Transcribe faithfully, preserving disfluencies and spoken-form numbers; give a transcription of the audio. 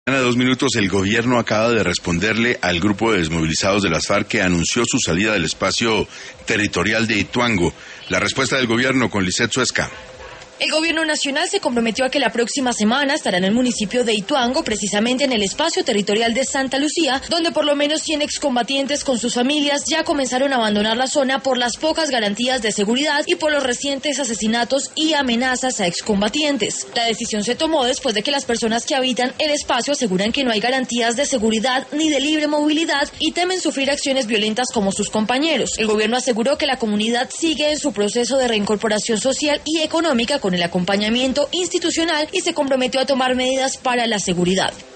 A dos minutos, el gobierno acaba de responderle al grupo de desmovilizados de las FARC que anunció su salida del espacio territorial de Ituango. La respuesta del gobierno con Lisset Suezca. El gobierno nacional se comprometió a que la próxima semana estará en el municipio de Ituango, precisamente en el espacio territorial de Santa Lucía, donde por lo menos cien excombatientes con sus familias ya comenzaron a abandonar la zona por las pocas garantías de seguridad y por los recientes asesinatos y amenazas a excombatientes. La decisión se tomó después de que las personas que habitan el espacio aseguran que no hay garantías de seguridad ni de libre movilidad y temen sufrir acciones violentas como sus compañeros. El gobierno aseguró que la comunidad sigue en su proceso de reincorporación social y económica con el acompañamiento institucional y se comprometió a tomar medidas para la seguridad.